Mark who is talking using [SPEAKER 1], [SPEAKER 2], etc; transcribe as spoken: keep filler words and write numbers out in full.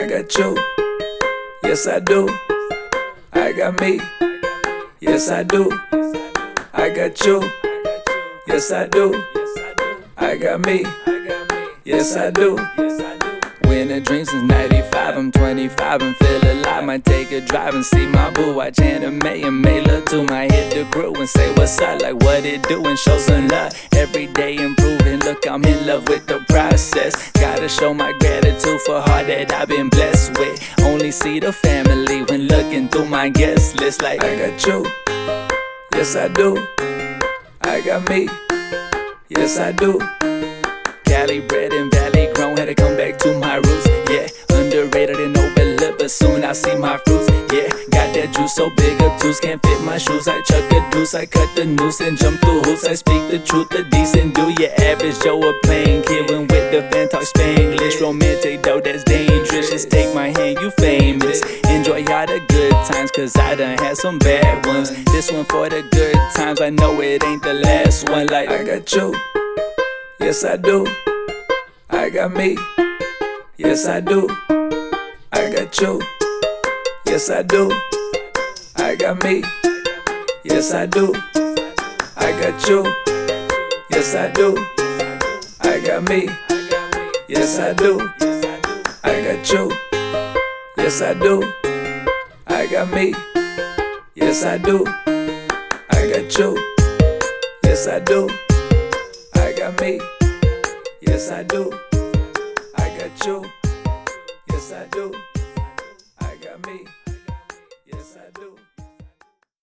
[SPEAKER 1] I got you. Yes, I do. I got me. Yes, I do. I got you. Yes, I do. I got me. Yes, I do. Winter dreams since ninety-five, I'm twenty-five and feel alive. Might take a drive and see my boo, watch anime and make love to my hit the crew and say what's up, like what it do and show some love. Every day improving, look I'm in love with the process. Gotta show my gratitude for all that I've been blessed with. Only see the family when looking through my guest list. Like I got you, yes I do. I got me, yes I do. Cali bred and valley grown, had to come back to my roots. Yeah, underrated and overlooked, but soon I see my fruits. Yeah, got that juice so big up juice can't fit my shoes. I chuck a deuce, I cut the noose and jump through hoops. I speak the truth, the decent do. Your average Joe a plain kid when with the fan talk Spanglish. Romantic though that's dangerous. Just take my hand, you famous. Enjoy all the good times, cause I done had some bad ones. This one for the good times, I know it ain't the last one. Like I got you. Yes, I do. I got me. Yes, I do. I got you. Yes, I do. I got me. Yes, I do. I got you. Yes, I do. I got me. Yes, I do. I got you. Yes, I do. I got me. Yes, I do. I got you. Yes, I do. I got me. Yes, I do. I got you. Yes, I do. I got me. Yes, I do.